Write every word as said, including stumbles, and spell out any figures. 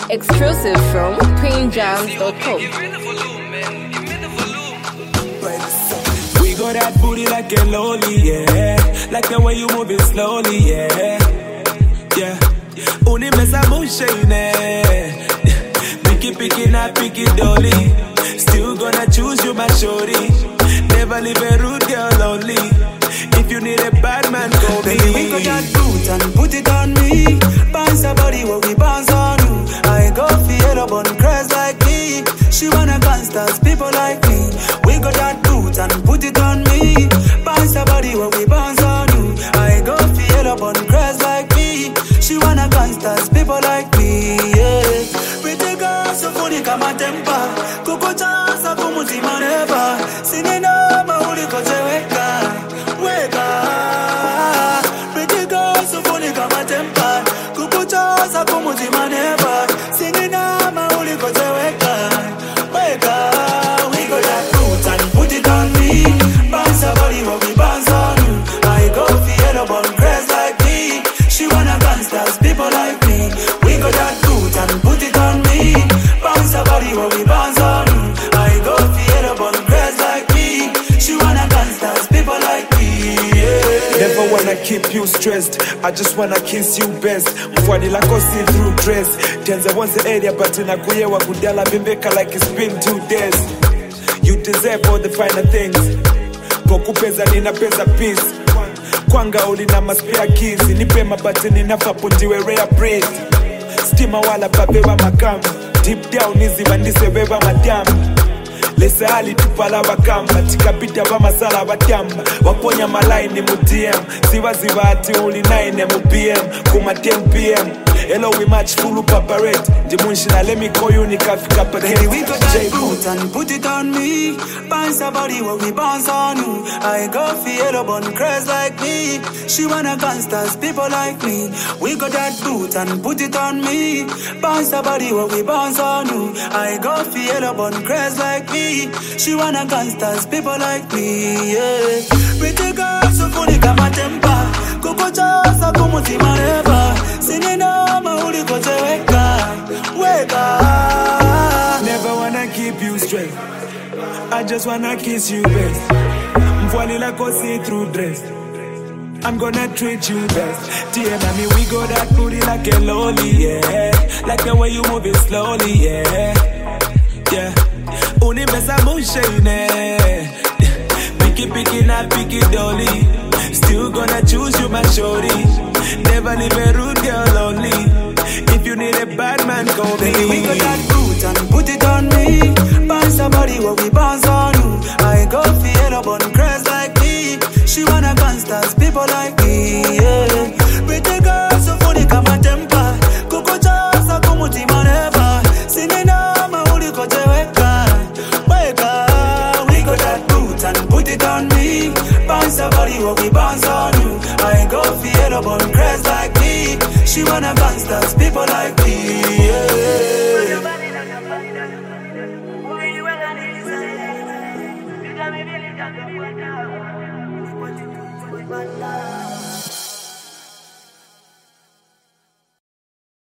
Exclusive from queen jams dot com. We got that booty like a lolly, yeah. Like the way you move it slowly, yeah. Yeah. Uni mesa mushine. Picky picky not picky dolly. Still gonna choose you my shorty. Never leave a rude girl lonely. If you need a bad man, go baby, me. We got that boot and put it on me. Bounce her body what we bounce on you. I go feel up on crest like me. She wanna gangsters, people like me. We got that boot and put it on me. Bounce her body what we bounce on you. I go feel up on crest like me. She wanna gangsters, people like me, yeah. Pretty girl, so funny kama tempa. Kuko chasa kumutima never. Sinina mauli kote weka, weka. Pretty girl, so funny kama tempa. Kuko chasa kumutima never. Sinina mauli kote weka, weka. We got that boot and put it on me. Bounce her body what we bounce on you. I go feel up on crest like me. She wanna gangsters, people like me. We got that boot and put it on me. Bounce her body what we bounce on you. I go feel up on crest like me. She wanna gangsters, people like me, yeah. Never wanna keep you stressed. I just wanna kiss you best. Mfwani lako see through dress. Tenza once the area but inakuyewa kudala bimbeka like it's been two days. You deserve all the finer things. Pokupeza nina pesa peace. Kwanga uli na maspare keys. Nipe mabati ninafa pundiwe rare breed. Stima wala babeba makamu. Deep down izi bandise beba madamu. Lese hali tupala wakamba. Tikapita wa masala watamba. Waponya malaini mu D M. Ziva ziva ati uli nine mu P M. Kuma ten P M. Hello we match full paparette. Dimunshina let me call you nikafika paket. Baby we got that boot and put it on me. Bounce her body what we bounce on you. I go feel up on crest like me. She wanna gangsters, people like me. We got that boot and put it on me. Bounce her body what we bounce on you. I go feel up on crest like me. She wanna gangsters, people like me, yeah. Pretty girl so funny kama tempa. Kuko chasa kumutima never. Sinina mauli kote weka, weka. Never wanna keep you straight. I just wanna kiss you best. Mfwani lako see through dress. I'm gonna treat you best. T M I me we go that booty like a lolly, yeah. Like the way you move it slowly, yeah. Yeah. Uni mesa mushine. Picky picky not picky dolly. Still gonna choose you my shorty. Never leave a rude girl lonely. If you need a bad man, go baby. We got that boot and put it on me. Bounce her body what we bounce on you. I go feel up on crest like me. She wanna gangsters, people like me, yeah. Pretty girl so funny kama tempa. Kuko chasa kumutima never. Sinina mauli kote weka, weka. We got that boot and put it on me. Bounce her body what we bounce on you. I go feel up on crest like me. She wanna gangsters, people like me, yeah. What